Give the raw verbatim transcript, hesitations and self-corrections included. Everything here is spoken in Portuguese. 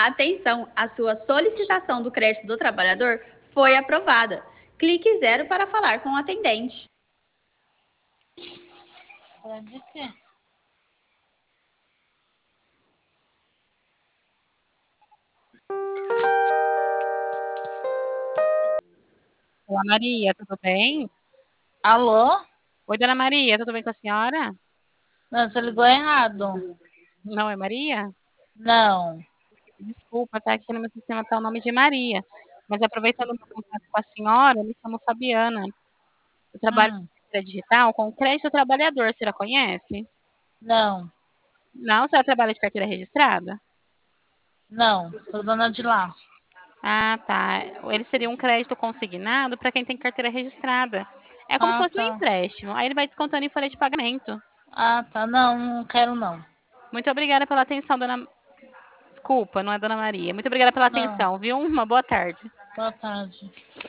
Atenção, a sua solicitação do crédito do trabalhador foi aprovada. Clique zero para falar com o atendente. De quê? Olá, Maria, tudo bem? Alô? Oi, dona Maria, tudo bem com a senhora? Não, você ligou errado. Não é Maria? Não. Desculpa, tá aqui no meu sistema tá o nome de Maria. Mas aproveitando o meu contato com a senhora, eu me chamo Fabiana. Eu trabalho Hum, com carteira digital com crédito trabalhador, você já conhece? não. Não, você trabalha de carteira registrada? Não. Sou dona de lá. Ah, tá. Ele seria um crédito consignado para quem tem carteira registrada. É como se Ah, fosse um tá. empréstimo. Aí ele vai descontando em folha de pagamento. Ah, tá. Não, não quero não. Muito obrigada pela atenção, dona. Desculpa, não é dona Maria. Muito obrigada pela Não. atenção, viu? Uma boa tarde. Boa tarde.